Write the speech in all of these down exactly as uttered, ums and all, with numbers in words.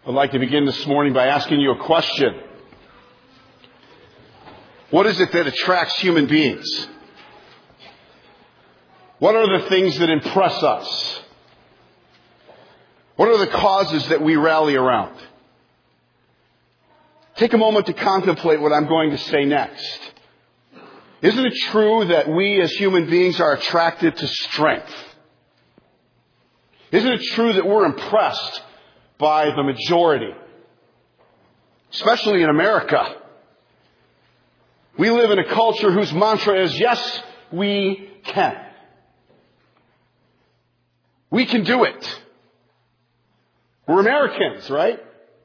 I'd like to begin this morning by asking you a question. What is it that attracts human beings? What are the things that impress us? What are the causes that we rally around? Take a moment to contemplate what I'm going to say next. Isn't it true that we as human beings are attracted to strength? Isn't it true that we're impressed by the majority? Especially in America. We live in a culture whose mantra is, yes, we can. We can do it. We're Americans, right?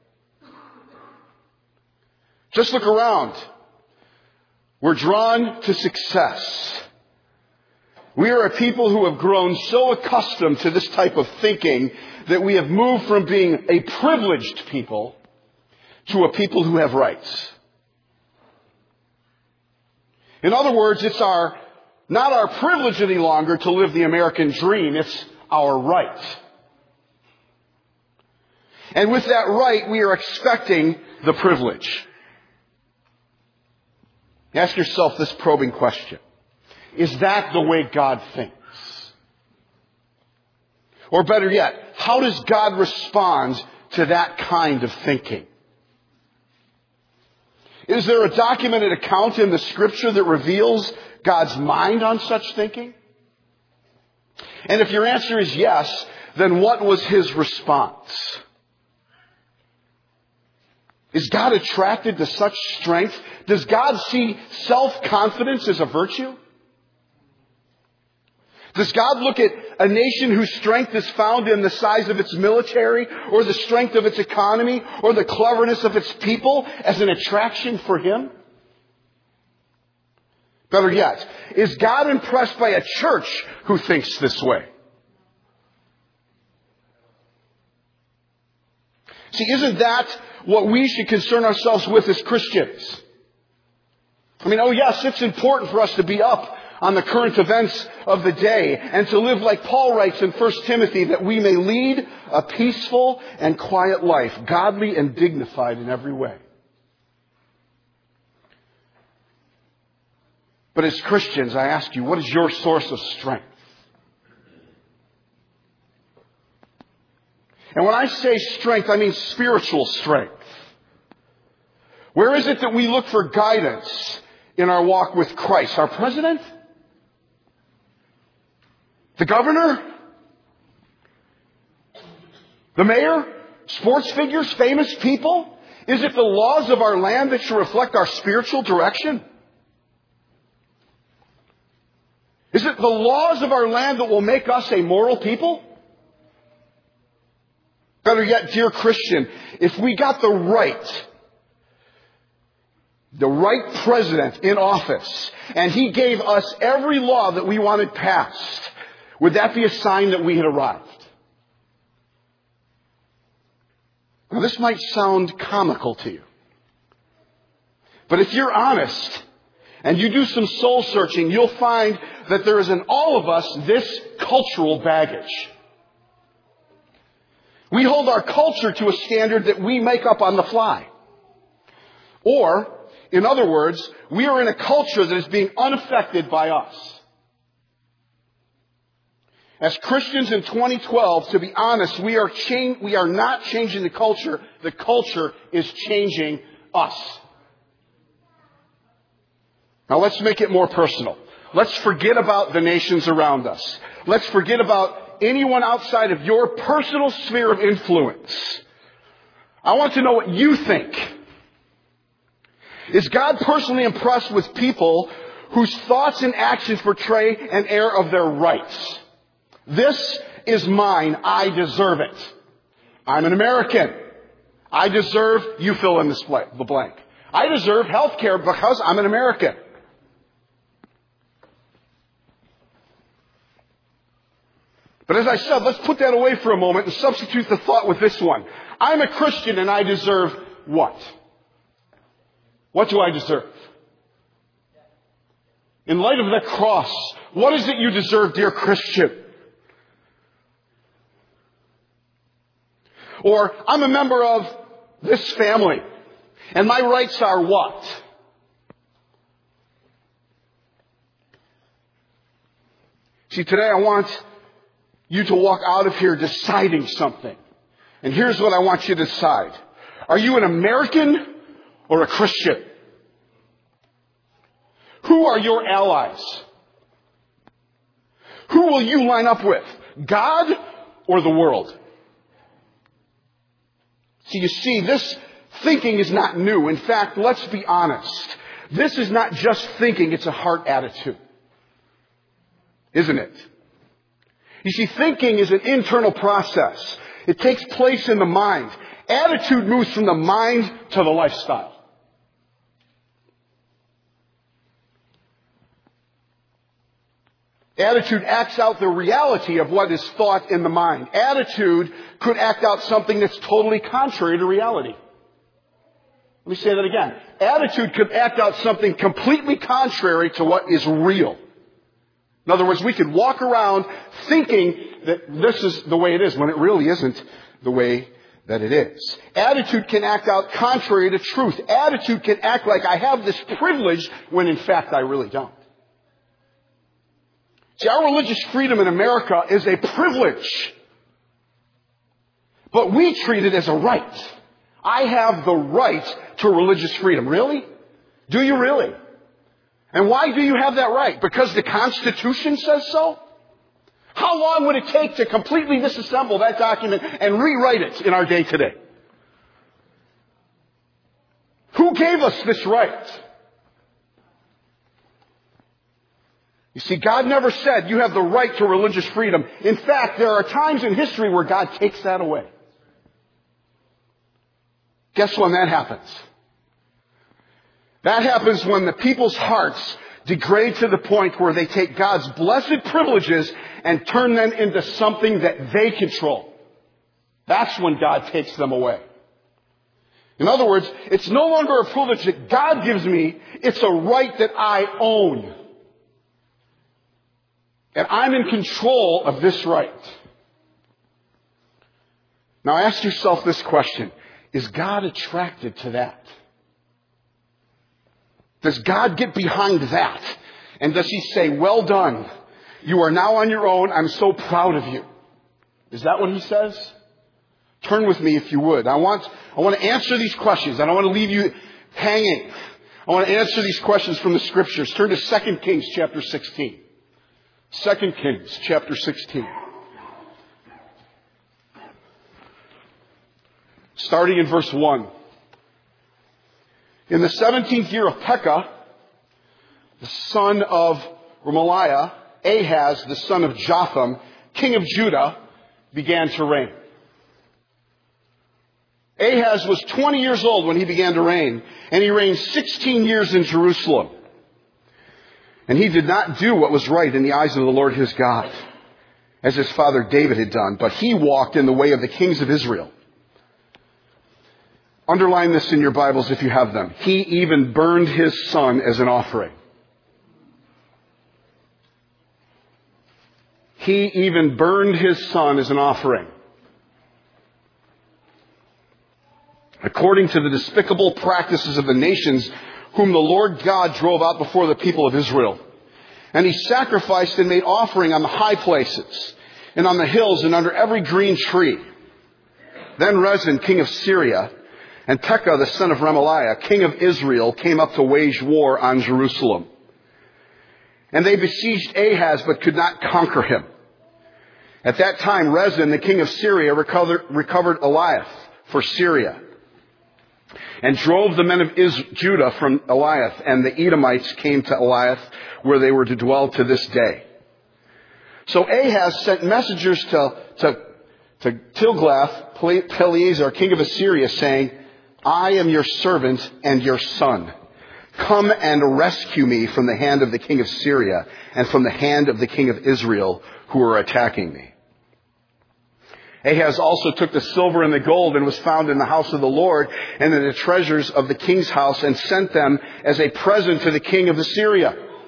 Just look around. We're drawn to success. We are a people who have grown so accustomed to this type of thinking that we have moved from being a privileged people to a people who have rights. In other words, it's our not our privilege any longer to live the American dream. It's our right. And with that right, we are expecting the privilege. Ask yourself this probing question. Is that the way God thinks? Or better yet, how does God respond to that kind of thinking? Is there a documented account in the Scripture that reveals God's mind on such thinking? And if your answer is yes, then what was His response? Is God attracted to such strength? Does God see self-confidence as a virtue? Does God look at a nation whose strength is found in the size of its military, or the strength of its economy, or the cleverness of its people as an attraction for Him? Better yet, is God impressed by a church who thinks this way? See, isn't that what we should concern ourselves with as Christians? I mean, oh yes, it's important for us to be up on the current events of the day and to live like Paul writes in First Timothy, that we may lead a peaceful and quiet life, godly and dignified in every way. But as Christians, I ask you, what is your source of strength? And when I say strength, I mean spiritual strength. Where is it that we look for guidance in our walk with Christ? Our president? The governor? The mayor? Sports figures? Famous people? Is it the laws of our land that should reflect our spiritual direction? Is it the laws of our land that will make us a moral people? Better yet, dear Christian, if we got the right, the right president in office, and he gave us every law that we wanted passed, would that be a sign that we had arrived? Now, this might sound comical to you. But if you're honest and you do some soul searching, you'll find that there is in all of us this cultural baggage. We hold our culture to a standard that we make up on the fly. Or, in other words, we are in a culture that is being unaffected by us. As Christians in twenty twelve, to be honest, we are cha- we are not changing the culture. The culture is changing us. Now let's make it more personal. Let's forget about the nations around us. Let's forget about anyone outside of your personal sphere of influence. I want to know what you think. Is God personally impressed with people whose thoughts and actions portray an air of their rights? This is mine. I deserve it. I'm an American. I deserve, you fill in the blank. I deserve health care because I'm an American. But as I said, let's put that away for a moment and substitute the thought with this one. I'm a Christian and I deserve what? What do I deserve? In light of the cross, what is it you deserve, dear Christian? Or, I'm a member of this family, and my rights are what? See, today I want you to walk out of here deciding something. And here's what I want you to decide. Are you an American or a Christian? Who are your allies? Who will you line up with? God or the world? So you see, this thinking is not new. In fact, let's be honest. This is not just thinking, it's a heart attitude. Isn't it? You see, thinking is an internal process. It takes place in the mind. Attitude moves from the mind to the lifestyle. Attitude acts out the reality of what is thought in the mind. Attitude could act out something that's totally contrary to reality. Let me say that again. Attitude could act out something completely contrary to what is real. In other words, we could walk around thinking that this is the way it is when it really isn't the way that it is. Attitude can act out contrary to truth. Attitude can act like I have this privilege when in fact I really don't. See, our religious freedom in America is a privilege. But we treat it as a right. I have the right to religious freedom. Really? Do you really? And why do you have that right? Because the Constitution says so? How long would it take to completely disassemble that document and rewrite it in our day today? Who gave us this right? You see, God never said you have the right to religious freedom. In fact, there are times in history where God takes that away. Guess when that happens? That happens when the people's hearts degrade to the point where they take God's blessed privileges and turn them into something that they control. That's when God takes them away. In other words, it's no longer a privilege that God gives me, it's a right that I own. And I'm in control of this right. Now ask yourself this question. Is God attracted to that? Does God get behind that? And does He say, well done. You are now on your own. I'm so proud of you. Is that what He says? Turn with me if you would. I want, I want to answer these questions. I don't want to leave you hanging. I want to answer these questions from the Scriptures. Turn to Second Kings chapter sixteen. Second Kings chapter sixteen. Starting in verse one. In the seventeenth year of Pekah, the son of Remaliah, Ahaz, the son of Jotham, king of Judah, began to reign. Ahaz was twenty years old when he began to reign, and he reigned sixteen years in Jerusalem. And he did not do what was right in the eyes of the Lord his God, as his father David had done, but he walked in the way of the kings of Israel. Underline this in your Bibles if you have them. He even burned his son as an offering. He even burned his son as an offering. According to the despicable practices of the nations whom the Lord God drove out before the people of Israel. And he sacrificed and made offering on the high places and on the hills and under every green tree. Then Rezin, king of Syria, and Pekah, the son of Remaliah, king of Israel, came up to wage war on Jerusalem. And they besieged Ahaz, but could not conquer him. At that time, Rezin, the king of Syria, recovered, recovered Elath for Syria, and drove the men of Is- Judah from Elath, and the Edomites came to Elath, where they were to dwell to this day. So Ahaz sent messengers to, to, to Tiglath-Pileser, king of Assyria, saying, I am your servant and your son. Come and rescue me from the hand of the king of Syria and from the hand of the king of Israel who are attacking me. Ahaz also took the silver and the gold and was found in the house of the Lord and in the treasures of the king's house and sent them as a present to the king of Assyria.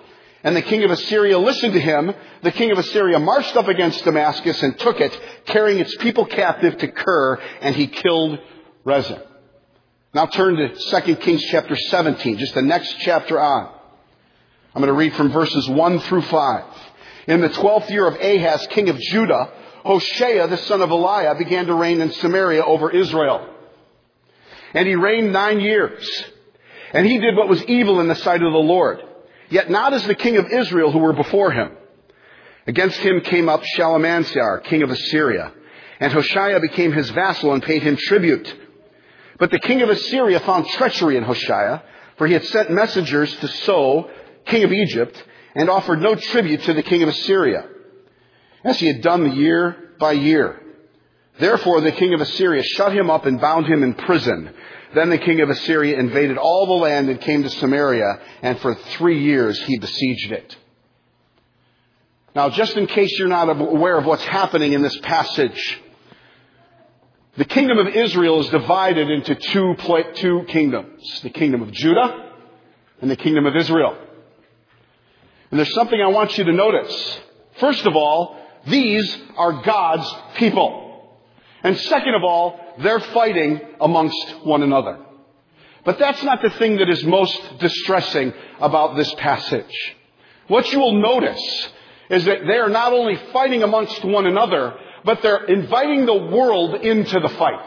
and the king of Assyria listened to him, the king of Assyria marched up against Damascus and took it, carrying its people captive to Kir, and he killed Rezin. Now turn to Second Kings chapter seventeen, just the next chapter on. I'm going to read from verses one through five. In the twelfth year of Ahaz, king of Judah, Hoshea, the son of Eliah, began to reign in Samaria over Israel. And he reigned nine years. And he did what was evil in the sight of the Lord, yet not as the king of Israel who were before him. Against him came up Shalmaneser, king of Assyria, and Hoshea became his vassal and paid him tribute. But the king of Assyria found treachery in Hoshea, for he had sent messengers to So, king of Egypt, and offered no tribute to the king of Assyria, as he had done the year by year. Therefore the king of Assyria shut him up and bound him in prison. Then the king of Assyria invaded all the land and came to Samaria, and for three years he besieged it. Now, just in case you're not aware of what's happening in this passage, the kingdom of Israel is divided into two, two kingdoms. The kingdom of Judah and the kingdom of Israel. And there's something I want you to notice. First of all, these are God's people. And second of all, they're fighting amongst one another. But that's not the thing that is most distressing about this passage. What you will notice is that they are not only fighting amongst one another, but they're inviting the world into the fight.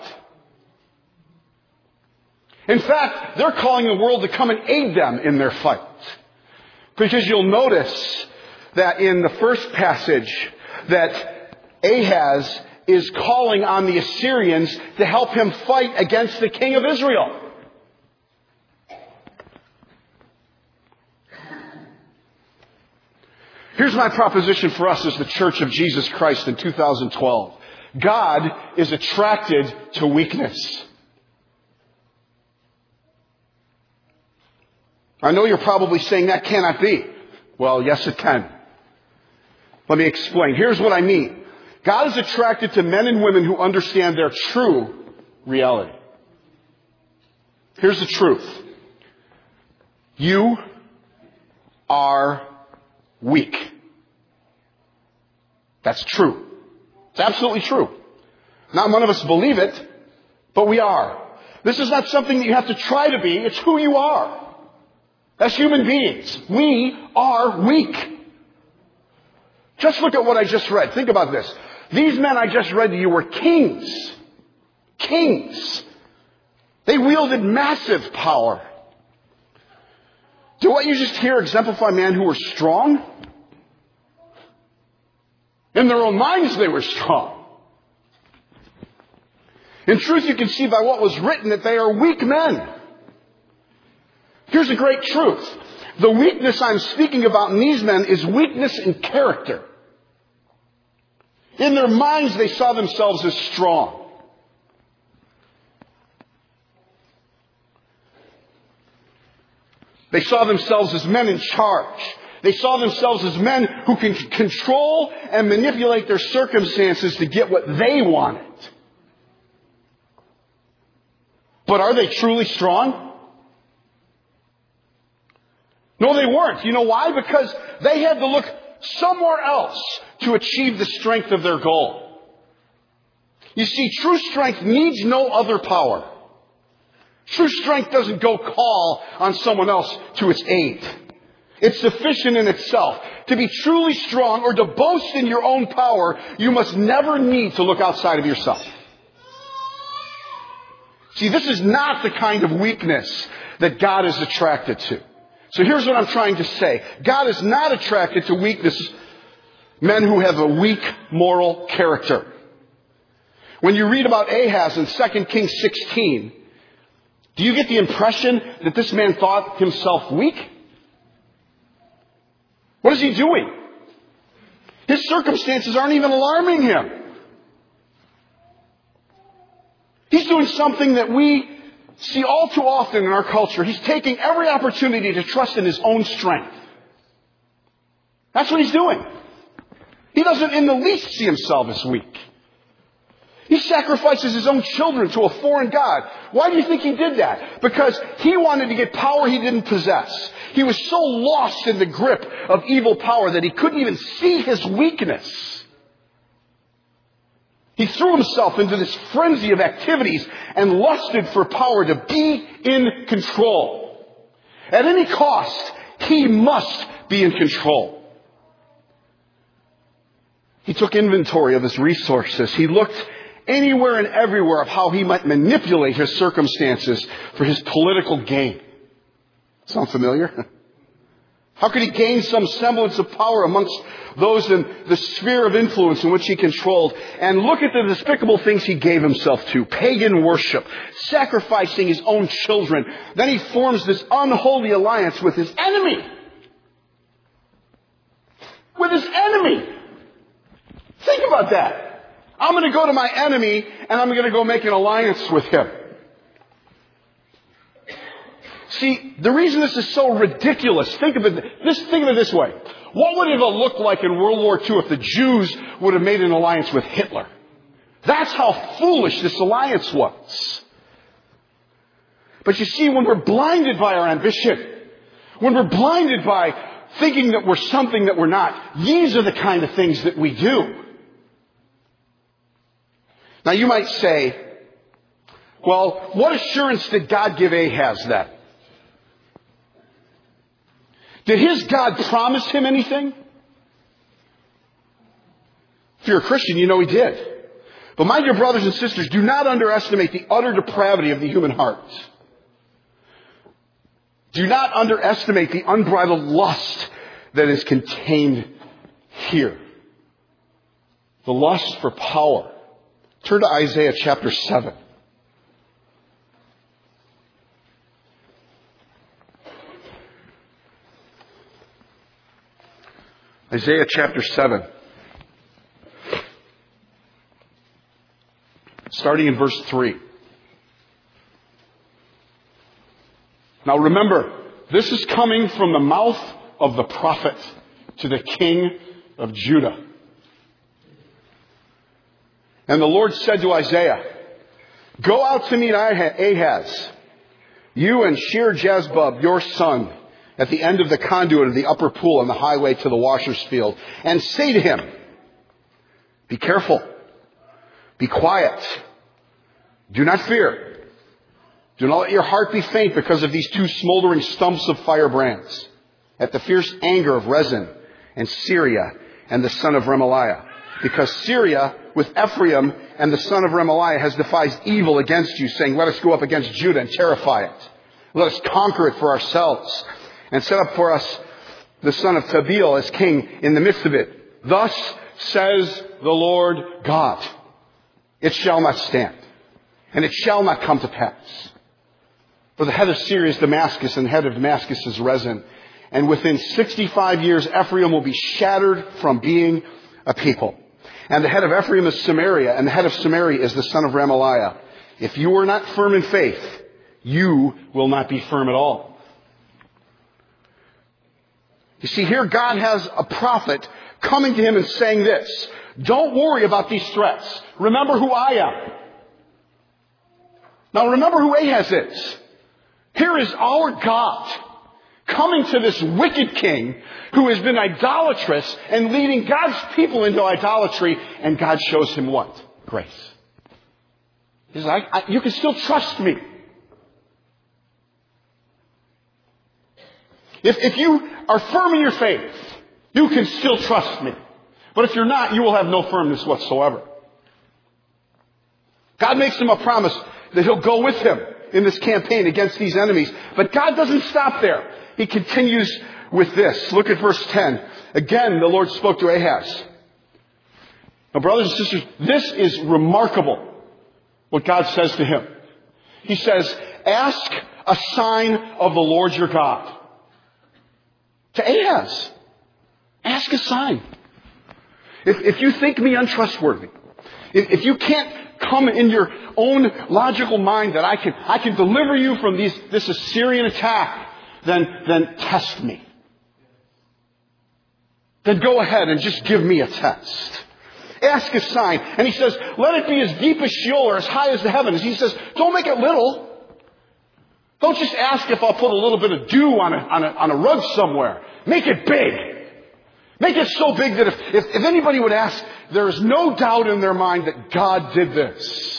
In fact, they're calling the world to come and aid them in their fight. Because you'll notice that in the first passage that Ahaz is calling on the Assyrians to help him fight against the king of Israel. Here's my proposition for us as the Church of Jesus Christ in two thousand twelve. God is attracted to weakness. I know you're probably saying that cannot be. Well, yes, it can. Let me explain. Here's what I mean. God is attracted to men and women who understand their true reality. Here's the truth. You are weak. That's true. It's absolutely true. Not one of us believe it, but we are. This is not something that you have to try to be. It's who you are. As human beings, we are weak. Just look at what I just read. Think about this. These men I just read to you were kings. Kings. They wielded massive power. Do what you just hear exemplify men who were strong? In their own minds they were strong. In truth, you can see by what was written that they are weak men. Here's a great truth. The weakness I'm speaking about in these men is weakness in character. In their minds, they saw themselves as strong. They saw themselves as men in charge. They saw themselves as men who can control and manipulate their circumstances to get what they wanted. But are they truly strong? No, they weren't. You know why? Because they had to look somewhere else to achieve the strength of their goal. You see, true strength needs no other power. True strength doesn't go call on someone else to its aid. It's sufficient in itself. To be truly strong or to boast in your own power, you must never need to look outside of yourself. See, this is not the kind of weakness that God is attracted to. So here's what I'm trying to say. God is not attracted to weakness, men who have a weak moral character. When you read about Ahaz in Second Kings sixteen, do you get the impression that this man thought himself weak? What is he doing? His circumstances aren't even alarming him. He's doing something that we see all too often in our culture. He's taking every opportunity to trust in his own strength. That's what he's doing. He doesn't in the least see himself as weak. He sacrifices his own children to a foreign god. Why do you think he did that? Because he wanted to get power he didn't possess. He was so lost in the grip of evil power that he couldn't even see his weakness. He threw himself into this frenzy of activities and lusted for power to be in control. At any cost, he must be in control. He took inventory of his resources. He looked anywhere and everywhere of how he might manipulate his circumstances for his political gain. Sound familiar? How could he gain some semblance of power amongst those in the sphere of influence in which he controlled? And look at the despicable things he gave himself to. Pagan worship, sacrificing his own children. Then he forms this unholy alliance with his enemy. With his enemy. Think about that. I'm going to go to my enemy and I'm going to go make an alliance with him. See, the reason this is so ridiculous, think of it this, think of it this way. What would it have looked like in World War Two if the Jews would have made an alliance with Hitler? That's how foolish this alliance was. But you see, when we're blinded by our ambition, when we're blinded by thinking that we're something that we're not, these are the kind of things that we do. Now you might say, well, what assurance did God give Ahaz then? Did his God promise him anything? If you're a Christian, you know he did. But my dear brothers and sisters, do not underestimate the utter depravity of the human heart. Do not underestimate the unbridled lust that is contained here. The lust for power. Turn to Isaiah chapter seven. Isaiah chapter seven. Starting in verse three. Now remember, this is coming from the mouth of the prophet to the king of Judah. And the Lord said to Isaiah, go out to meet Ahaz, you and Shear-Jezbub, your son, at the end of the conduit of the upper pool on the highway to the washer's field, and say to him, be careful, be quiet, do not fear, do not let your heart be faint because of these two smoldering stumps of firebrands, at the fierce anger of Rezin and Syria and the son of Remaliah. Because Syria, with Ephraim and the son of Remaliah, has devised evil against you, saying, let us go up against Judah and terrify it. Let us conquer it for ourselves and set up for us the son of Tabeel as king in the midst of it. Thus says the Lord God, it shall not stand, and it shall not come to pass. For the head of Syria is Damascus, and the head of Damascus is Rezin. And within sixty-five years, Ephraim will be shattered from being a people. And the head of Ephraim is Samaria, and the head of Samaria is the son of Remaliah. If you are not firm in faith, you will not be firm at all. You see, here God has a prophet coming to him and saying this, don't worry about these threats. Remember who I am. Now remember who Ahaz is. Here is our God coming to this wicked king who has been idolatrous and leading God's people into idolatry, and God shows him what? Grace. He says, I, I, you can still trust me. If, if you are firm in your faith, you can still trust me. But if you're not, you will have no firmness whatsoever. God makes him a promise that he'll go with him in this campaign against these enemies. But God doesn't stop there. He continues with this. Look at verse ten. Again, the Lord spoke to Ahaz. Now, brothers and sisters, this is remarkable what God says to him. He says, ask a sign of the Lord your God. To Ahaz. Ask a sign. If, if you think me untrustworthy, if, if you can't come in your own logical mind that I can, I can deliver you from these, this Assyrian attack, then, then test me. Then go ahead and just give me a test. Ask a sign. And he says, let it be as deep as Sheol or as high as the heavens. He says, don't make it little. Don't just ask if I'll put a little bit of dew on a, on a, on a rug somewhere. Make it big. Make it so big that if, if, if anybody would ask, there is no doubt in their mind that God did this.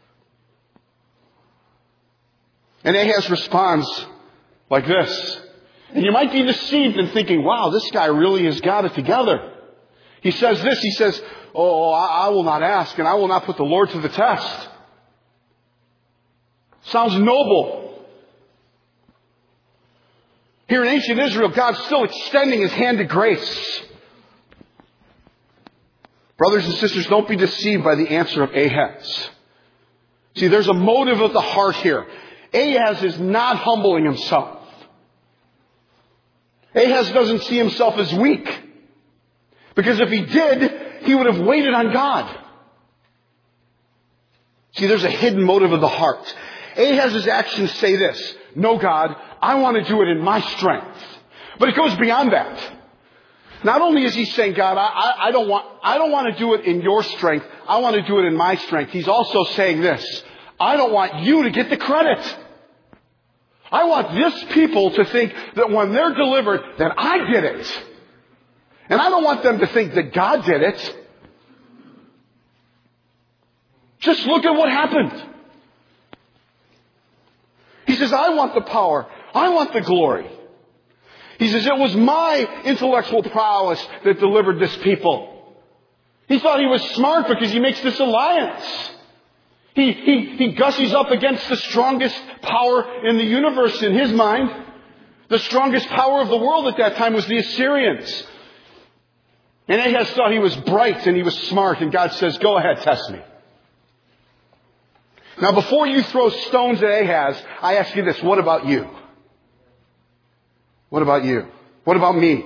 And Ahaz responds like this. And you might be deceived in thinking, wow, this guy really has got it together. He says this, he says, oh, I, I will not ask and I will not put the Lord to the test. Sounds noble. Here in ancient Israel, God's still extending His hand of grace. Brothers and sisters, don't be deceived by the answer of Ahaz. See, there's a motive of the heart here. Ahaz is not humbling himself. Ahaz doesn't see himself as weak. Because if he did, he would have waited on God. See, there's a hidden motive of the heart. Ahaz's actions say this, no, God, I want to do it in my strength. But it goes beyond that. Not only is he saying, God, I, I, I don't want, I don't want to do it in your strength. I want to do it in my strength. He's also saying this, I don't want you to get the credit. I want this people to think that when they're delivered, that I did it. And I don't want them to think that God did it. Just look at what happened. He says, I want the power. I want the glory. He says, it was my intellectual prowess that delivered this people. He thought he was smart because he makes this alliance. He, he, he gushes up against the strongest power in the universe in his mind. The strongest power of the world at that time was the Assyrians. And Ahaz thought he was bright and he was smart, and God says, go ahead, test me. Now, before you throw stones at Ahaz, I ask you this, what about you? What about you? What about me?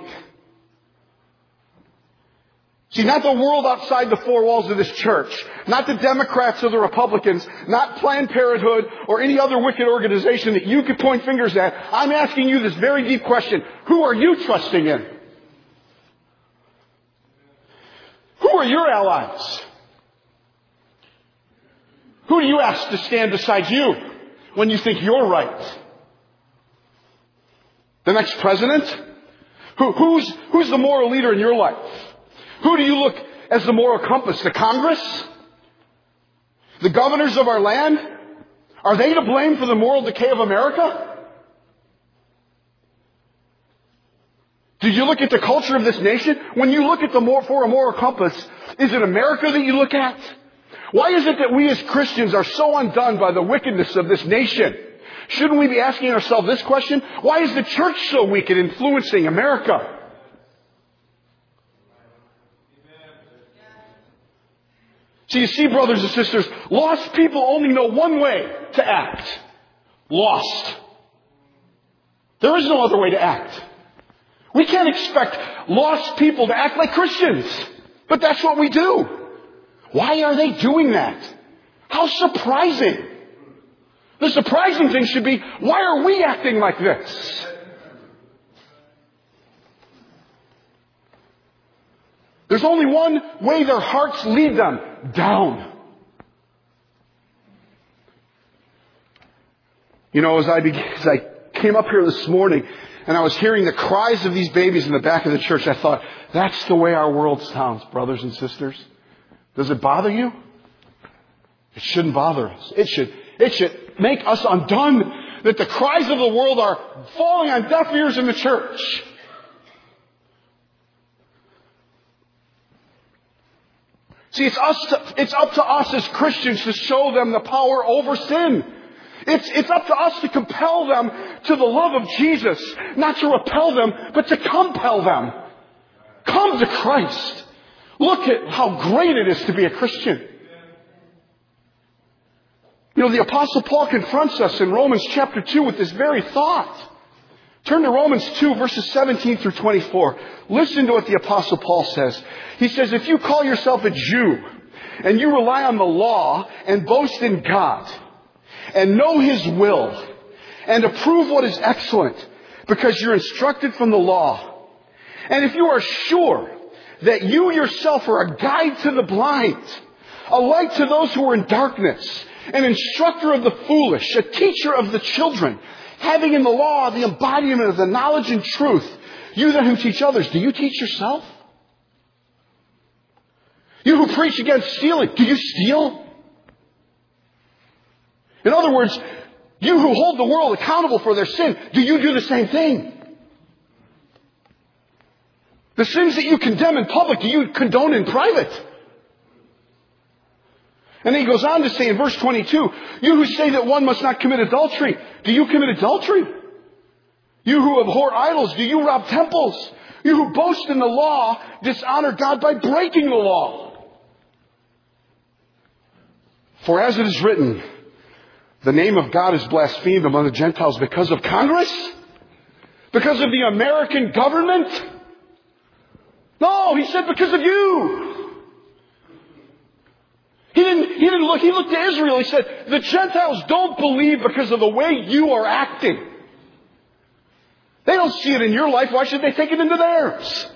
See, not the world outside the four walls of this church, not the Democrats or the Republicans, not Planned Parenthood or any other wicked organization that you could point fingers at. I'm asking you this very deep question. Who are you trusting in? Who are your allies? Who do you ask to stand beside you when you think you're right? The next president? Who, who's, who's the moral leader in your life? Who do you look as the moral compass? The Congress? The governors of our land? Are they to blame for the moral decay of America? Do you look at the culture of this nation? When you look at the more, for a moral compass, is it America that you look at? Why is it that we as Christians are so undone by the wickedness of this nation? Shouldn't we be asking ourselves this question? Why is the church so weak at influencing America? So you see, brothers and sisters, lost people only know one way to act. Lost. There is no other way to act. We can't expect lost people to act like Christians. But that's what we do. Why are they doing that? How surprising. The surprising thing should be, why are we acting like this? There's only one way their hearts lead them. Down. You know, as I, began, as I came up here this morning and I was hearing the cries of these babies in the back of the church, I thought, that's the way our world sounds, brothers and sisters. Does it bother you? It shouldn't bother us. It should, it should make us undone that the cries of the world are falling on deaf ears in the church. See, it's us. To, it's up to us as Christians to show them the power over sin. It's, it's up to us to compel them to the love of Jesus. Not to repel them, but to compel them. Come to Christ. Look at how great it is to be a Christian. You know, the Apostle Paul confronts us in Romans chapter two with this very thought. Turn to Romans two, verses seventeen through twenty-four. Listen to what the Apostle Paul says. He says, if you call yourself a Jew and you rely on the law and boast in God and know His will and approve what is excellent because you're instructed from the law, and if you are sure that you yourself are a guide to the blind, a light to those who are in darkness, an instructor of the foolish, a teacher of the children, having in the law the embodiment of the knowledge and truth. You then who teach others, do you teach yourself? You who preach against stealing, do you steal? In other words, you who hold the world accountable for their sin, do you do the same thing? The sins that you condemn in public, do you condone in private? And then he goes on to say in verse twenty-two, you who say that one must not commit adultery, do you commit adultery? You who abhor idols, do you rob temples? You who boast in the law, dishonor God by breaking the law. For as it is written, the name of God is blasphemed among the Gentiles because of Congress? Because of the American government? No, he said because of you. He didn't, he didn't look, he looked to Israel. He said, the Gentiles don't believe because of the way you are acting. They don't see it in your life. Why should they take it into theirs?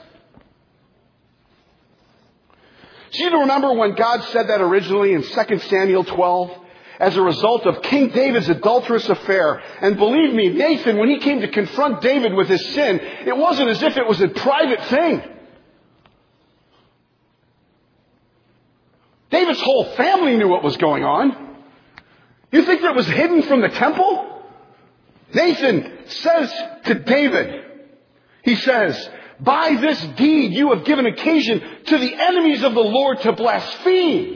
So you remember when God said that originally in Second Samuel twelve? As a result of King David's adulterous affair. And believe me, Nathan, when he came to confront David with his sin, it wasn't as if it was a private thing. David's whole family knew what was going on. You think that was hidden from the temple? Nathan says to David, he says, by this deed you have given occasion to the enemies of the Lord to blaspheme.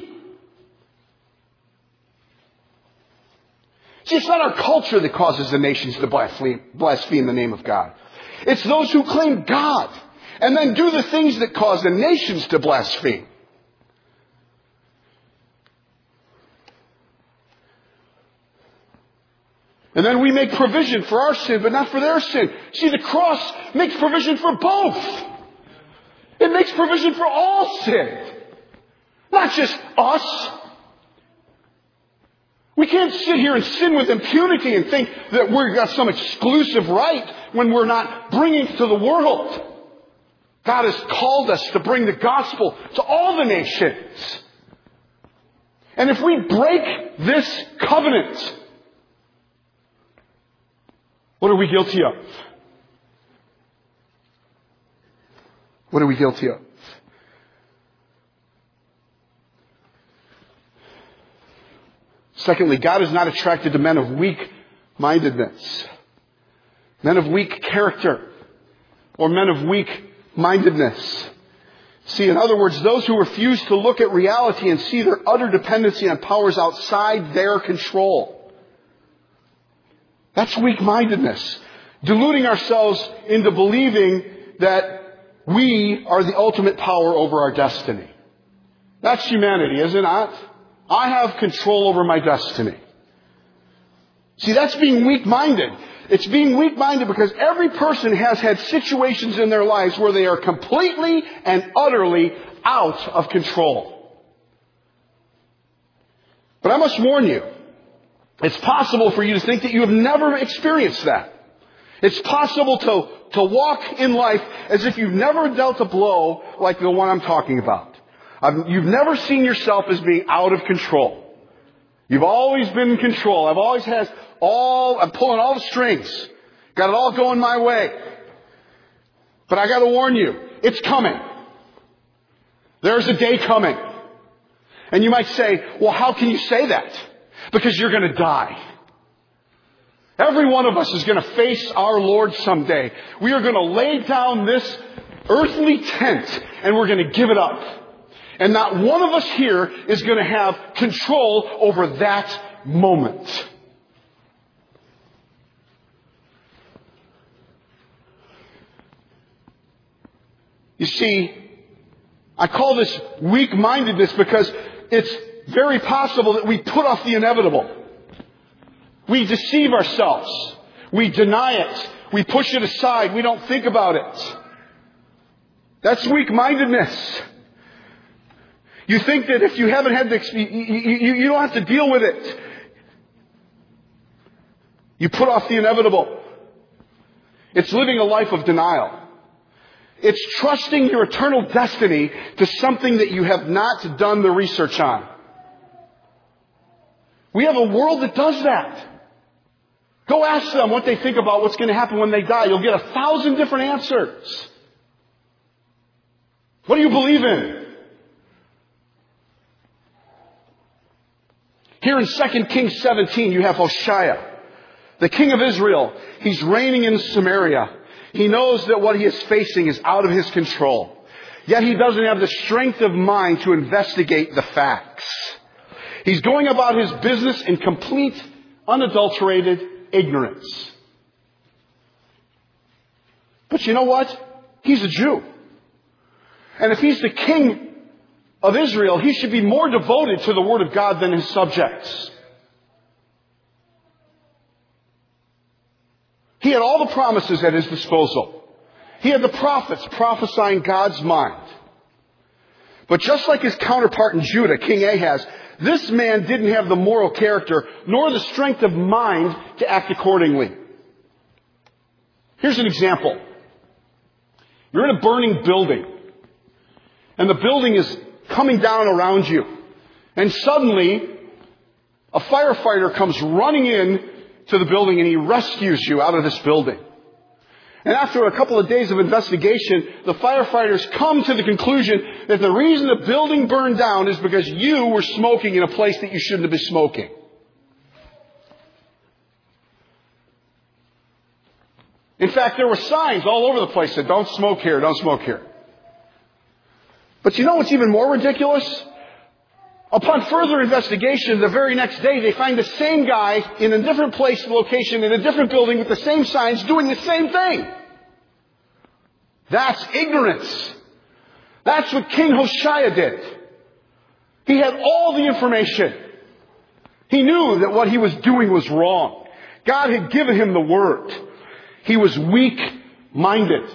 See, it's not our culture that causes the nations to blaspheme, blaspheme the name of God. It's those who claim God and then do the things that cause the nations to blaspheme. And then we make provision for our sin, but not for their sin. See, the cross makes provision for both. It makes provision for all sin. Not just us. We can't sit here and sin with impunity and think that we've got some exclusive right when we're not bringing to the world. God has called us to bring the gospel to all the nations. And if we break this covenant, what are we guilty of? What are we guilty of? Secondly, God is not attracted to men of weak-mindedness, men of weak character, or men of weak-mindedness. See, in other words, those who refuse to look at reality and see their utter dependency on powers outside their control. That's weak-mindedness. Deluding ourselves into believing that we are the ultimate power over our destiny. That's humanity, is it not? I have control over my destiny. See, that's being weak-minded. It's being weak-minded because every person has had situations in their lives where they are completely and utterly out of control. But I must warn you, it's possible for you to think that you have never experienced that. It's possible to, to walk in life as if you've never dealt a blow like the one I'm talking about. I've, you've never seen yourself as being out of control. You've always been in control. I've always had all, I'm pulling all the strings. Got it all going my way. But I got to warn you, it's coming. There's a day coming. And you might say, well, how can you say that? Because you're going to die. Every one of us is going to face our Lord someday. We are going to lay down this earthly tent and we're going to give it up. And not one of us here is going to have control over that moment. You see, I call this weak-mindedness because it's very possible that we put off the inevitable. We deceive ourselves. We deny it. We push it aside. We don't think about it. That's weak-mindedness. You think that if you haven't had the experience, you, you, you don't have to deal with it. You put off the inevitable. It's living a life of denial. It's trusting your eternal destiny to something that you have not done the research on. We have a world that does that. Go ask them what they think about what's going to happen when they die. You'll get a thousand different answers. What do you believe in? Here in Second Kings seventeen, you have Hoshea, the king of Israel. He's reigning in Samaria. He knows that what he is facing is out of his control. Yet he doesn't have the strength of mind to investigate the facts. He's going about his business in complete, unadulterated ignorance. But you know what? He's a Jew. And if he's the king of Israel, he should be more devoted to the Word of God than his subjects. He had all the promises at his disposal. He had the prophets prophesying God's mind. But just like his counterpart in Judah, King Ahaz, this man didn't have the moral character nor the strength of mind to act accordingly. Here's an example. You're in a burning building, and the building is coming down around you. And suddenly, a firefighter comes running in to the building and he rescues you out of this building. And after a couple of days of investigation, the firefighters come to the conclusion that the reason the building burned down is because you were smoking in a place that you shouldn't have been smoking. In fact, there were signs all over the place that don't smoke here, don't smoke here. But you know what's even more ridiculous? Upon further investigation, the very next day, they find the same guy in a different place, location, in a different building with the same signs doing the same thing. That's ignorance. That's what King Hoshea did. He had all the information. He knew that what he was doing was wrong. God had given him the word. He was weak-minded.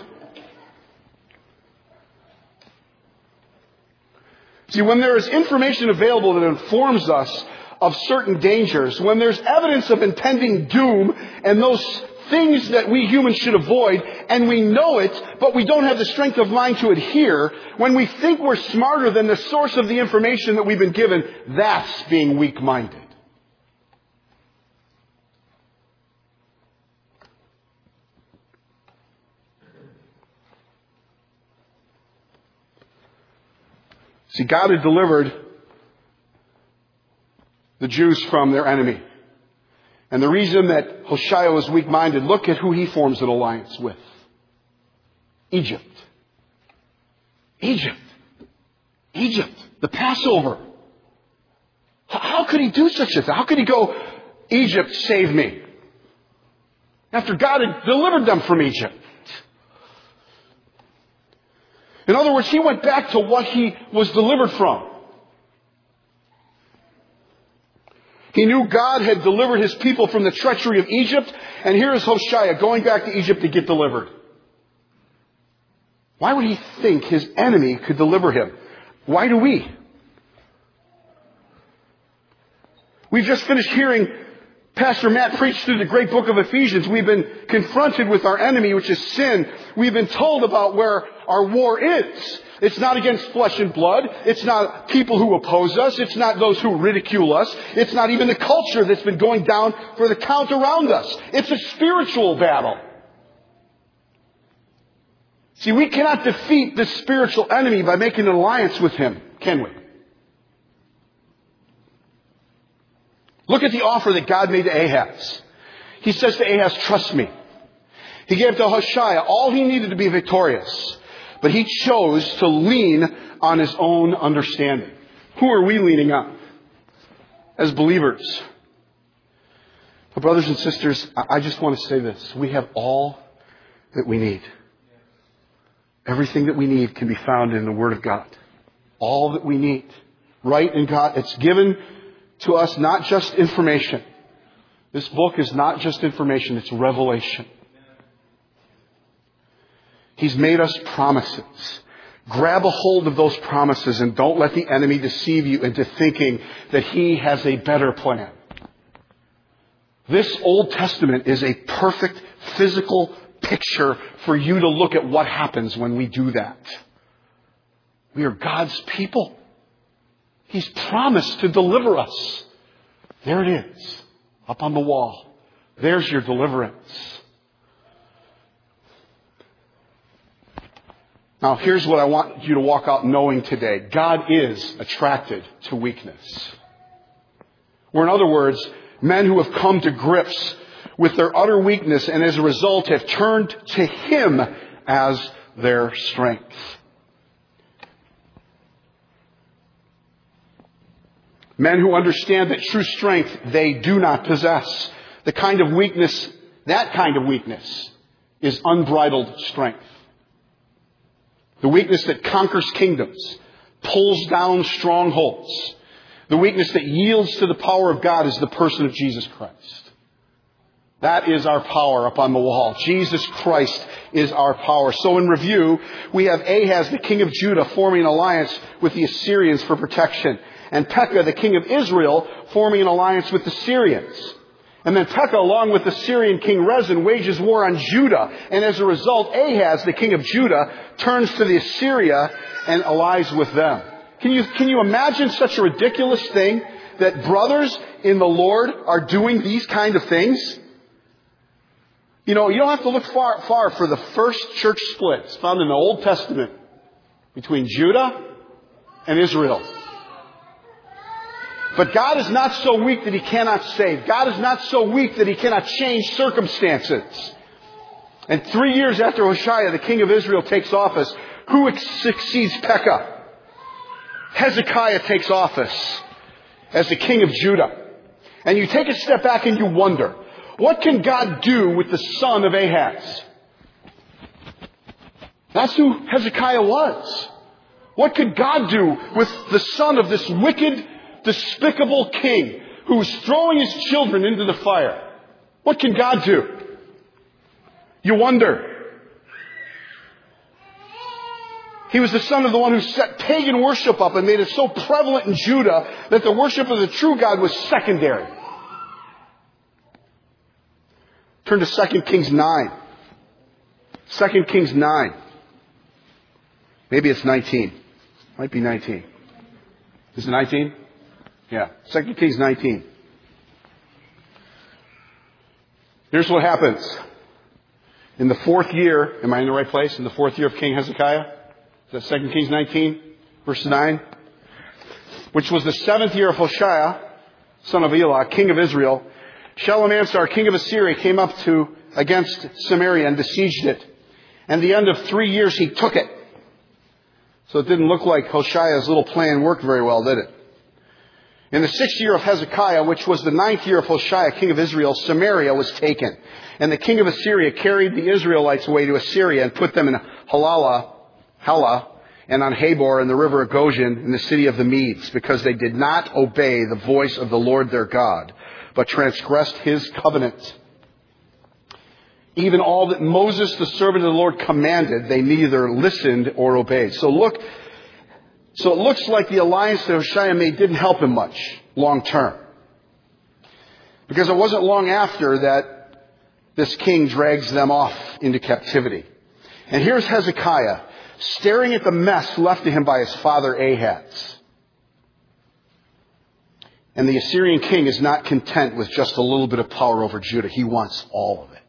See, when there is information available that informs us of certain dangers, when there's evidence of impending doom and those things that we humans should avoid, and we know it, but we don't have the strength of mind to adhere, when we think we're smarter than the source of the information that we've been given, that's being weak-minded. See, God had delivered the Jews from their enemy. And the reason that Hoshea was weak-minded, look at who he forms an alliance with. Egypt. Egypt. Egypt. The Passover. How could he do such a thing? How could he go, Egypt, save me? After God had delivered them from Egypt. In other words, he went back to what he was delivered from. He knew God had delivered his people from the treachery of Egypt, and here is Hoshea going back to Egypt to get delivered. Why would he think his enemy could deliver him? Why do we? We've just finished hearing Pastor Matt preach through the great book of Ephesians. We've been confronted with our enemy, which is sin. We've been told about where our war is. It's not against flesh and blood. It's not people who oppose us. It's not those who ridicule us. It's not even the culture that's been going down for the count around us. It's a spiritual battle. See, we cannot defeat this spiritual enemy by making an alliance with him, can we? Look at the offer that God made to Ahaz. He says to Ahaz, trust me. He gave to Hoshea all he needed to be victorious. But he chose to lean on his own understanding. Who are we leaning on as believers? But brothers and sisters, I just want to say this. We have all that we need. Everything that we need can be found in the Word of God. All that we need. Right in God. It's given to us not just information. This book is not just information, it's revelation. He's made us promises. Grab a hold of those promises and don't let the enemy deceive you into thinking that he has a better plan. This Old Testament is a perfect physical picture for you to look at what happens when we do that. We are God's people. He's promised to deliver us. There it is, up on the wall. There's your deliverance. Now, here's what I want you to walk out knowing today. God is attracted to weakness. Or in other words, men who have come to grips with their utter weakness and as a result have turned to Him as their strength. Men who understand that true strength they do not possess. The kind of weakness, that kind of weakness is unbridled strength. The weakness that conquers kingdoms, pulls down strongholds. The weakness that yields to the power of God is the person of Jesus Christ. That is our power up on the wall. Jesus Christ is our power. So in review, we have Ahaz, the king of Judah, forming an alliance with the Assyrians for protection. And Pekah, the king of Israel, forming an alliance with the Syrians. And then Pekah, along with the Syrian king Rezin, wages war on Judah. And as a result, Ahaz, the king of Judah, turns to the Assyria and allies with them. Can you, can you imagine such a ridiculous thing that brothers in the Lord are doing these kind of things? You know, you don't have to look far, far for the first church split. It's found in the Old Testament between Judah and Israel. But God is not so weak that He cannot save. God is not so weak that He cannot change circumstances. And three years after Hoshea, the king of Israel, takes office, who succeeds Pekah? Hezekiah takes office as the king of Judah. And you take a step back and you wonder, what can God do with the son of Ahaz? That's who Hezekiah was. What could God do with the son of this wicked, despicable king who was throwing his children into the fire? What can God do? You wonder. He was the son of the one who set pagan worship up and made it so prevalent in Judah that the worship of the true God was secondary. Turn to Second Kings nine. Second Kings nine. Maybe it's nineteen. Might be nineteen. Is it nineteen? Yeah. Second Kings nineteen. Here's what happens. In the fourth year, am I in the right place? In the fourth year of King Hezekiah? Is that Second Kings nineteen, verse nine? Which was the seventh year of Hoshea, son of Elah, king of Israel. Shalmaneser, king of Assyria, came up to against Samaria and besieged it. And at the end of three years, he took it. So it didn't look like Hoshea's little plan worked very well, did it? In the sixth year of Hezekiah, which was the ninth year of Hoshea, king of Israel, Samaria was taken. And the king of Assyria carried the Israelites away to Assyria and put them in Halala, Hala, and on Habor and the river of Goshen in the city of the Medes, because they did not obey the voice of the Lord their God, but transgressed His covenant. Even all that Moses, the servant of the Lord, commanded, they neither listened or obeyed. So look, so it looks like the alliance that Hoshea made didn't help him much long term. Because it wasn't long after that this king drags them off into captivity. And here's Hezekiah staring at the mess left to him by his father Ahaz. And the Assyrian king is not content with just a little bit of power over Judah. He wants all of it.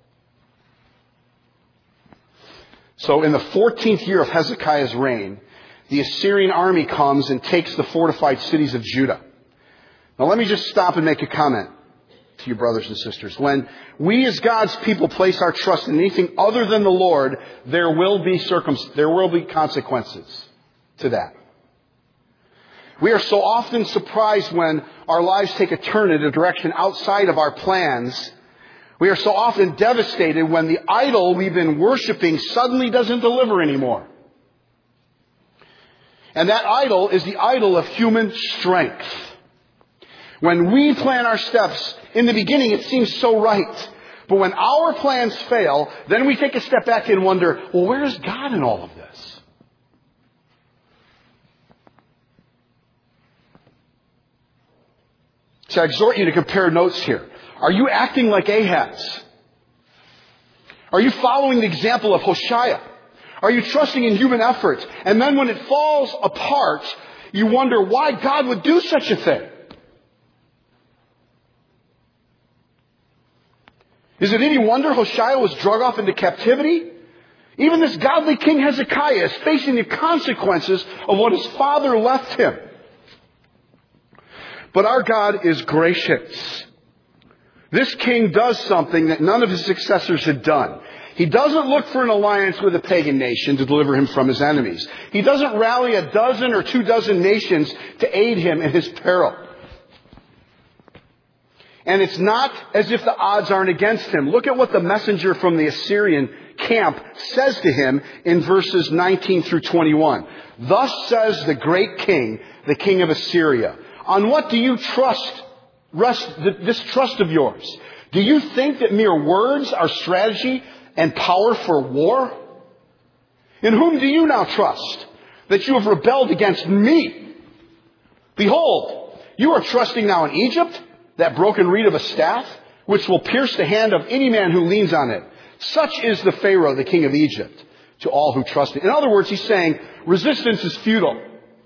So in the fourteenth year of Hezekiah's reign, the Assyrian army comes and takes the fortified cities of Judah. Now let me just stop and make a comment to you brothers and sisters. When we as God's people place our trust in anything other than the Lord, there will be circum- there will be consequences to that. We are so often surprised when our lives take a turn in a direction outside of our plans. We are so often devastated when the idol we've been worshiping suddenly doesn't deliver anymore. And that idol is the idol of human strength. When we plan our steps, in the beginning it seems so right. But when our plans fail, then we take a step back and wonder, well, where is God in all of this? So I exhort you to compare notes here. Are you acting like Ahaz? Are you following the example of Hoshea? Are you trusting in human effort? And then when it falls apart, you wonder why God would do such a thing. Is it any wonder Hoshea was drug off into captivity? Even this godly king Hezekiah is facing the consequences of what his father left him. But our God is gracious. This king does something that none of his successors had done. He doesn't look for an alliance with a pagan nation to deliver him from his enemies. He doesn't rally a dozen or two dozen nations to aid him in his peril. And it's not as if the odds aren't against him. Look at what the messenger from the Assyrian camp says to him in verses nineteen through twenty-one. Thus says the great king, the king of Assyria, on what do you trust, rest this trust of yours? Do you think that mere words are strategy and power for war? In whom do you now trust, that you have rebelled against me? Behold, you are trusting now in Egypt, that broken reed of a staff, which will pierce the hand of any man who leans on it. Such is the Pharaoh, the king of Egypt, to all who trust it. In other words, he's saying resistance is futile.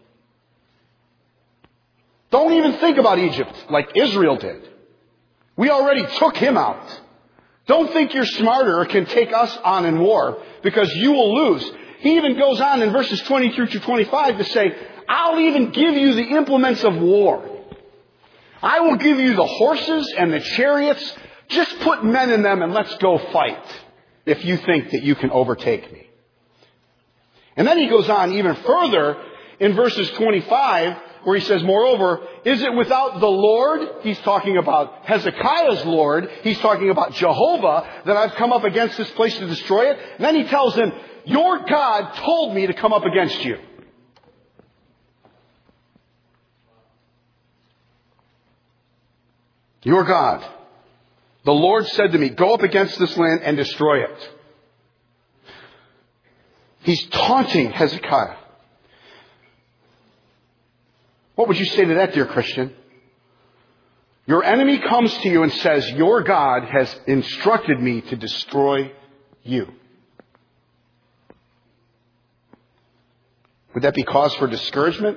Don't even think about Egypt like Israel did. We already took him out. Don't think you're smarter or can take us on in war, because you will lose. He even goes on in verses twenty through to twenty-five to say, I'll even give you the implements of war. I will give you the horses and the chariots. Just put men in them and let's go fight if you think that you can overtake me. And then he goes on even further in verses twenty-five, where he says, moreover, is it without the Lord? He's talking about Hezekiah's Lord. He's talking about Jehovah, that I've come up against this place to destroy it. And then he tells him, your God told me to come up against you. Your God. The Lord said to me, go up against this land and destroy it. He's taunting Hezekiah. What would you say to that, dear Christian? Your enemy comes to you and says, your God has instructed me to destroy you. Would that be cause for discouragement?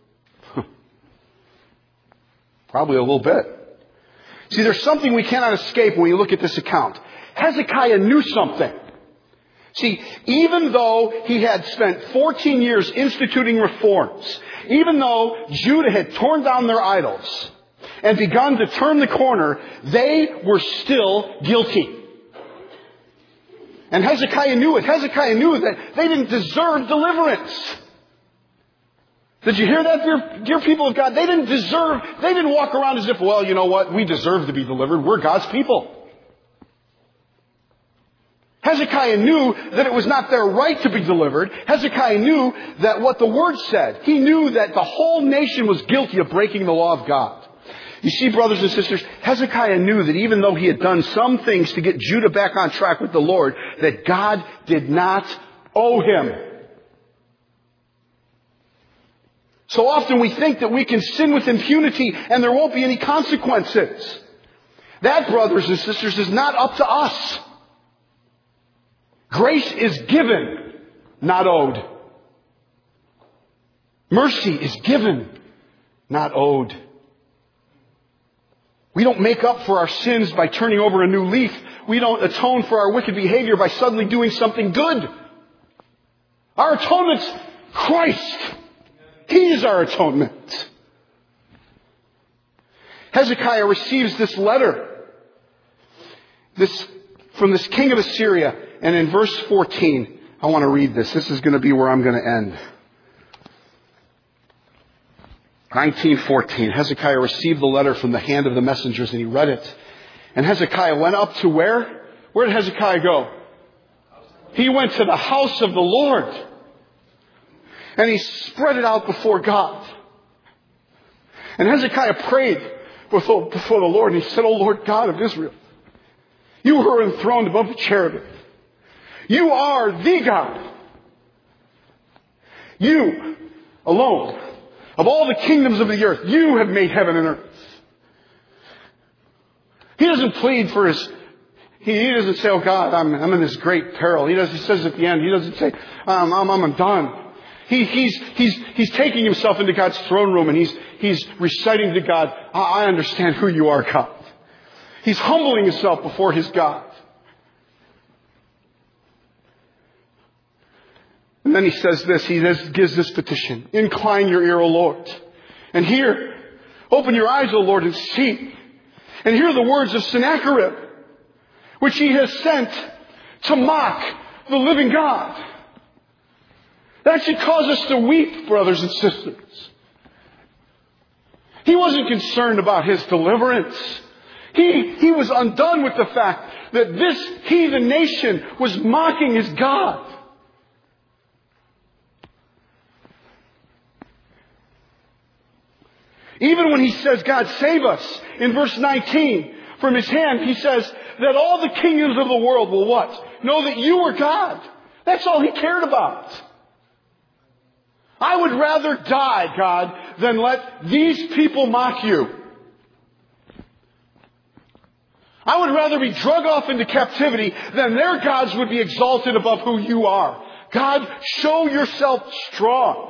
Probably a little bit. See, there's something we cannot escape when we look at this account. Hezekiah knew something. See, even though he had spent fourteen years instituting reforms, even though Judah had torn down their idols and begun to turn the corner, they were still guilty. And Hezekiah knew it. Hezekiah knew that they didn't deserve deliverance. Did you hear that, dear, dear people of God? They didn't deserve, they didn't walk around as if, well, you know what, we deserve to be delivered. We're God's people. Hezekiah knew that it was not their right to be delivered. Hezekiah knew that what the Word said. He knew that the whole nation was guilty of breaking the law of God. You see, brothers and sisters, Hezekiah knew that even though he had done some things to get Judah back on track with the Lord, that God did not owe him. So often we think that we can sin with impunity and there won't be any consequences. That, brothers and sisters, is not up to us. Grace is given, not owed. Mercy is given, not owed. We don't make up for our sins by turning over a new leaf. We don't atone for our wicked behavior by suddenly doing something good. Our atonement's Christ. He is our atonement. Hezekiah receives this letter this, from this king of Assyria. And in verse fourteen, I want to read this. This is going to be where I'm going to end. nineteen fourteen. Hezekiah received the letter from the hand of the messengers and he read it. And Hezekiah went up to where? Where did Hezekiah go? He went to the house of the Lord. And he spread it out before God. And Hezekiah prayed before, before the Lord. And he said, O Lord God of Israel, you who are enthroned above the cherubim, you are the God. You alone, of all the kingdoms of the earth, you have made heaven and earth. He doesn't plead for his, He, he doesn't say, oh God, I'm, I'm in this great peril. He does. He says at the end, he doesn't say, um, I'm, I'm done. He, he's, he's, he's taking himself into God's throne room and he's, he's reciting to God, I, I understand who you are, God. He's humbling himself before his God. And then he says this, he gives this petition. Incline your ear, O Lord, and hear. Open your eyes, O Lord, and see. And hear the words of Sennacherib, which he has sent to mock the living God. That should cause us to weep, brothers and sisters. He wasn't concerned about his deliverance. He, he was undone with the fact that this heathen nation was mocking his God. Even when he says, God, save us, in verse nineteen, from his hand, he says that all the kingdoms of the world will what? Know that you are God. That's all he cared about. I would rather die, God, than let these people mock you. I would rather be drug off into captivity than their gods would be exalted above who you are. God, show yourself strong.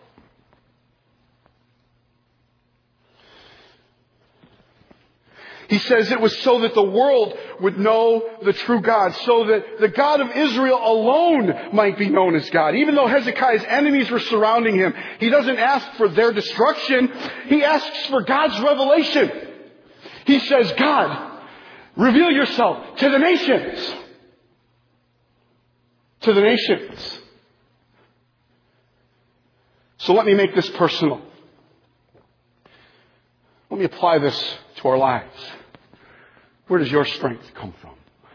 He says it was so that the world would know the true God, so that the God of Israel alone might be known as God. Even though Hezekiah's enemies were surrounding him, he doesn't ask for their destruction. He asks for God's revelation. He says, God, reveal yourself to the nations. To the nations. So let me make this personal. Let me apply this to our lives. Where does your strength come from?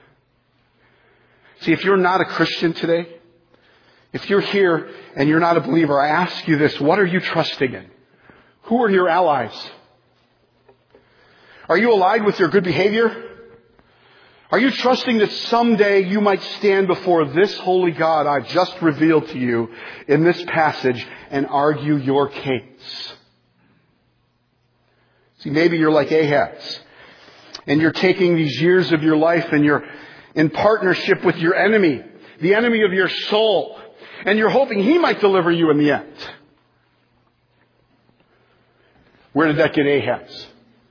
See, if you're not a Christian today, if you're here and you're not a believer, I ask you this, what are you trusting in? Who are your allies? Are you allied with your good behavior? Are you trusting that someday you might stand before this holy God I've just revealed to you in this passage and argue your case? See, maybe you're like Ahaz. And you're taking these years of your life and you're in partnership with your enemy, the enemy of your soul. And you're hoping he might deliver you in the end. Where did that get Ahaz?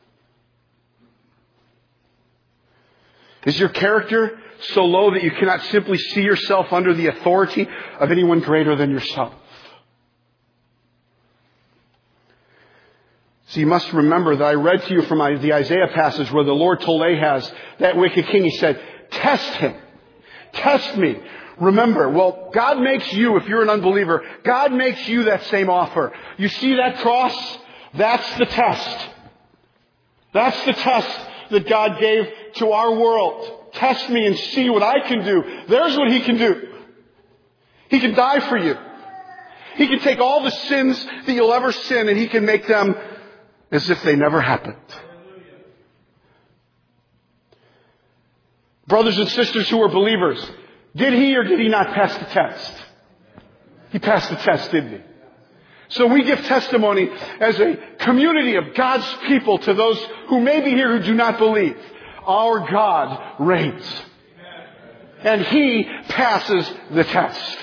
Is your character so low that you cannot simply see yourself under the authority of anyone greater than yourself? So you must remember that I read to you from the Isaiah passage where the Lord told Ahaz, that wicked king, he said, test him. Test me. Remember, well, God makes you, if you're an unbeliever, God makes you that same offer. You see that cross? That's the test. That's the test that God gave to our world. Test me and see what I can do. There's what he can do. He can die for you. He can take all the sins that you'll ever sin and he can make them as if they never happened. Brothers and sisters who are believers, did he or did he not pass the test? He passed the test, didn't he? So we give testimony as a community of God's people to those who may be here who do not believe. Our God reigns. And he passes the test.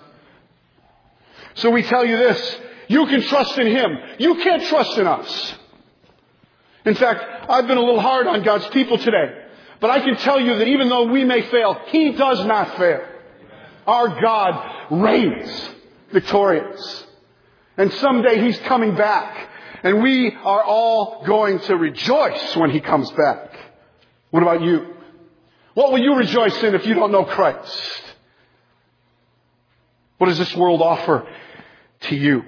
So we tell you this. You can trust in him. You can't trust in us. In fact, I've been a little hard on God's people today. But I can tell you that even though we may fail, he does not fail. Our God reigns victorious. And someday he's coming back. And we are all going to rejoice when he comes back. What about you? What will you rejoice in if you don't know Christ? What does this world offer to you?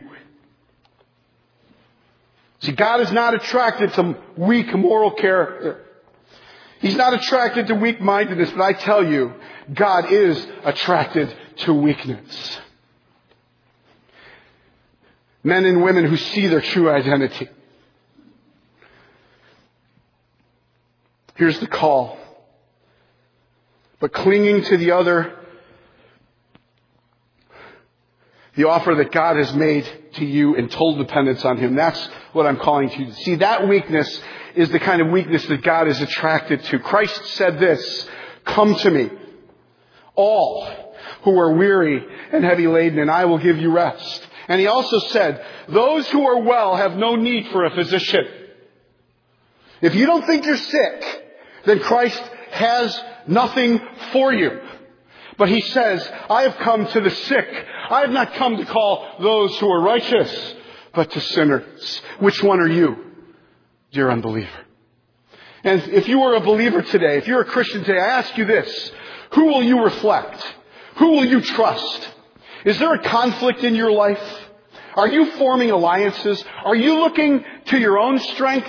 See, God is not attracted to weak moral character. He's not attracted to weak-mindedness, but I tell you, God is attracted to weakness. Men and women who see their true identity. Here's the call. But clinging to the other, the offer that God has made to you in total dependence on him. That's what I'm calling to you. See, that weakness is the kind of weakness that God is attracted to. Christ said this Come to me, all who are weary and heavy laden, and I will give you rest. And he also said, those who are well have no need for a physician. If you don't think you're sick, then Christ has nothing for you. But he says, I have come to the sick. I have not come to call those who are righteous, but to sinners. Which one are you, dear unbeliever? And if you are a believer today, if you're a Christian today, I ask you this. Who will you reflect? Who will you trust? Is there a conflict in your life? Are you forming alliances? Are you looking to your own strength?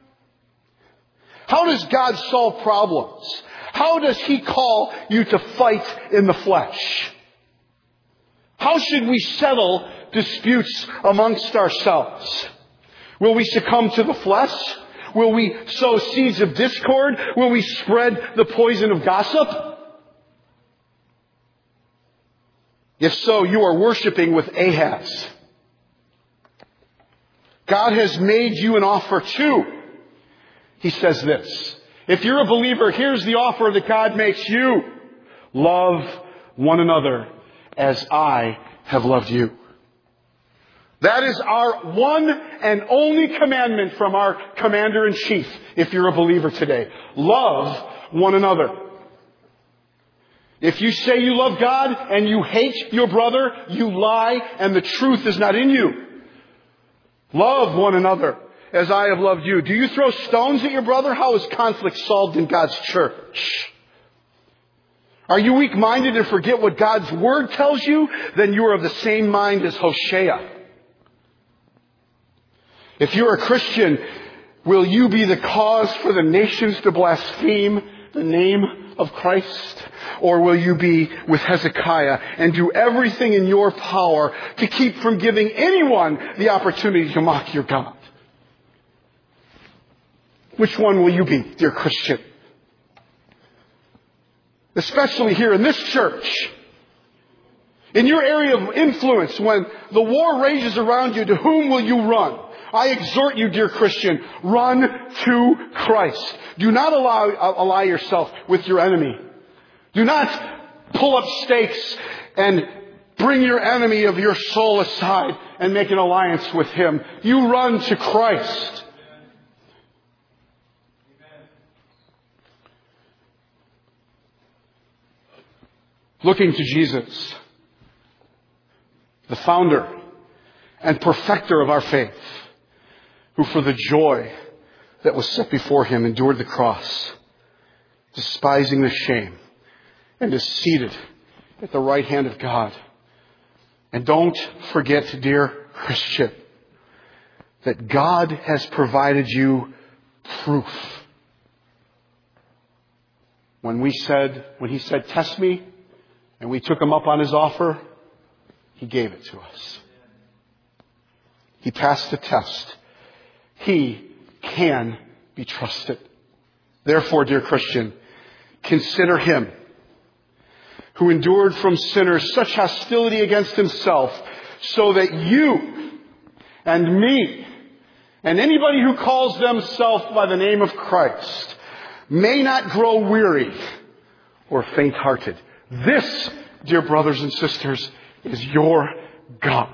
How does God solve problems? How does He call you to fight in the flesh? How should we settle disputes amongst ourselves? Will we succumb to the flesh? Will we sow seeds of discord? Will we spread the poison of gossip? If so, you are worshiping with Ahaz. God has made you an offer too. He says this. If you're a believer, here's the offer that God makes you. Love one another as I have loved you. That is our one and only commandment from our Commander-in-Chief, if you're a believer today. Love one another. If you say you love God and you hate your brother, you lie and the truth is not in you. Love one another as I have loved you. Do you throw stones at your brother? How is conflict solved in God's church? Are you weak-minded and forget what God's Word tells you? Then you are of the same mind as Hosea. If you're a Christian, will you be the cause for the nations to blaspheme the name of Christ? Or will you be with Hezekiah and do everything in your power to keep from giving anyone the opportunity to mock your God? Which one will you be, dear Christian? Especially here in this church. In your area of influence, when the war rages around you, to whom will you run? I exhort you, dear Christian, run to Christ. Do not allow, ally yourself with your enemy. Do not pull up stakes and bring your enemy of your soul aside and make an alliance with him. You run to Christ. Looking to Jesus, the founder and perfecter of our faith, who for the joy that was set before him endured the cross, despising the shame, and is seated at the right hand of God. And don't forget, dear Christian, that God has provided you proof. When we said, when he said, test me, and we took him up on his offer, he gave it to us. He passed the test. He can be trusted. Therefore, dear Christian, consider him who endured from sinners such hostility against himself, so that you and me and anybody who calls themselves by the name of Christ may not grow weary or faint-hearted. This, dear brothers and sisters, is your God.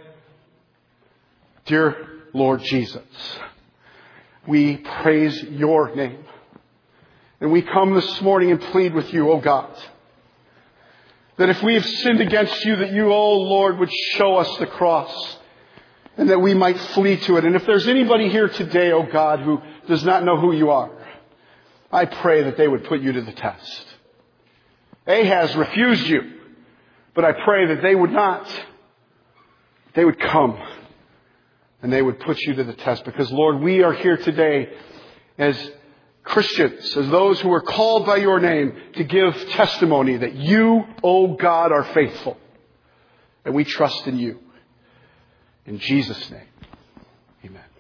Dear Lord Jesus, we praise your name. And we come this morning and plead with you, O God, that if we have sinned against you, that you, O Lord, would show us the cross and that we might flee to it. And if there's anybody here today, O God, who does not know who you are, I pray that they would put you to the test. Ahaz refused you, but I pray that they would not. They would come and they would put you to the test, because, Lord, we are here today as Christians, as those who are called by your name to give testimony that you, O God, are faithful. And we trust in you. In Jesus' name, amen.